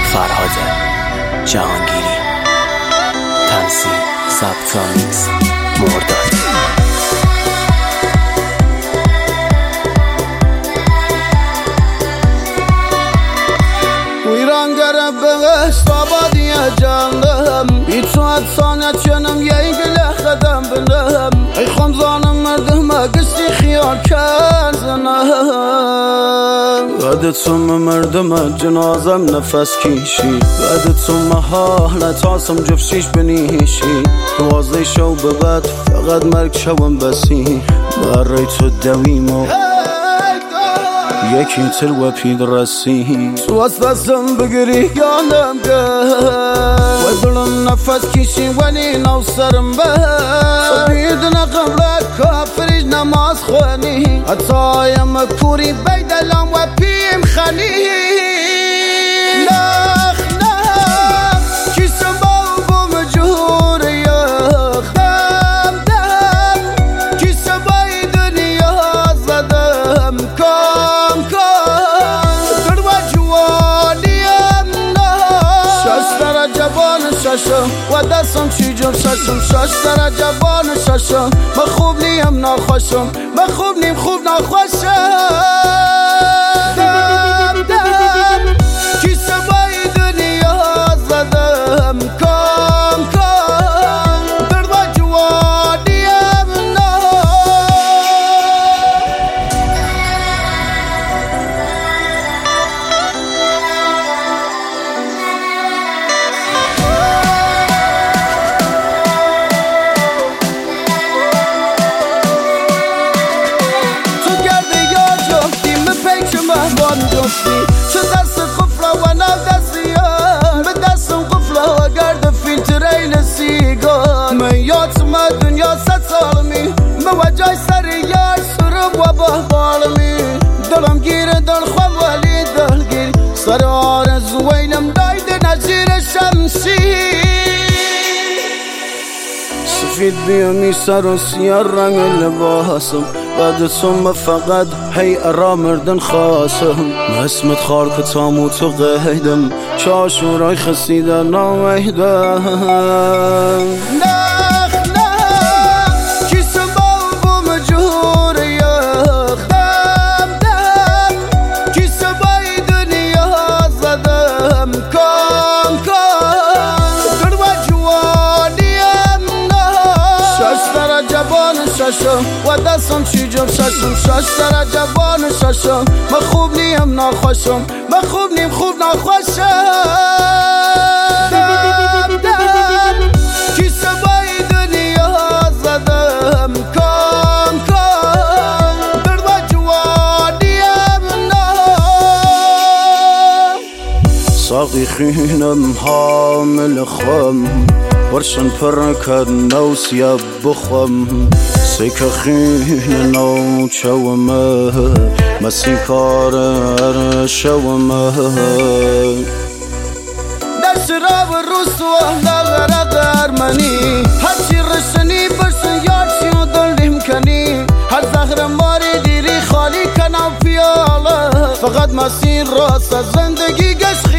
فرهاد جهانگیری، تنظیم ضبط و میکس مرداد. ویرانگر بهشت آبادی جانم بیتوات سانت چنم یه گله خدم بنم ای خمزانم مردم گستی خیال کرزنم بعد تو مردم جنازم نفس کیشی بعد تو محالت آسم جفشیش بنیشی 12 شو به بعد فقط مرگ شوم بسی برای تو دویمو یکی تر و پید رسی تو از دستم بگیری یانم گل و دلم نفس کشی ولی نو سرم به بیدن قبل کافریج نماز خوانی حتی یم کوری بیدلم و پیم خانی نخ نخ کسم با مجهور یخ دم دم کسم بای دنیا زدم کام و دستم چی جم ششم 6 درجه بان ششم من خوب نیم ناخوشم من خوب نیم خوب ناخوشم دم دم کیسه بای دنیا زدم کام درد و جوانیم نه چه دست قفله و نو دستیان به دستم قفله و گرد فیلتره سیگار من یادم دنیا 100 سالمی به وجای سر یار سرم و بحبالمی دلم گیره دل خوام ولی دلگیر سر آرزوینم دایده نظیر شمسی سفید بیامی سر و سیاه رنگ لباسم بعد تو فقط هی ارا مردن خواستم اسمت خار کتام و تو قیدم چاشورای خسیده نامیدم نخ نخ کسم با مجهور یخ دم دم کسم بای دنیا زدم کام درد و جوانیم نه 6 درجه بان ششم و دستم چی جم ششم 6 درجه بان ششم من خوب نیم ناخوشم من خوب نیم خوب ناخوشم دم دم کیسه بای دنیا زدم کام درد و جوانیم نه ساقی خینم حامل خم برشن پر کد نو سیا بخوام سیک خین نو چومه مسی کار شومه در شراب روز و احلال ارمنی هرچی رشنی برسن یارچی و دلیم کنی هر زهر ماری دیری خالی کنم پیاله فقط مسیر راست از زندگی گشت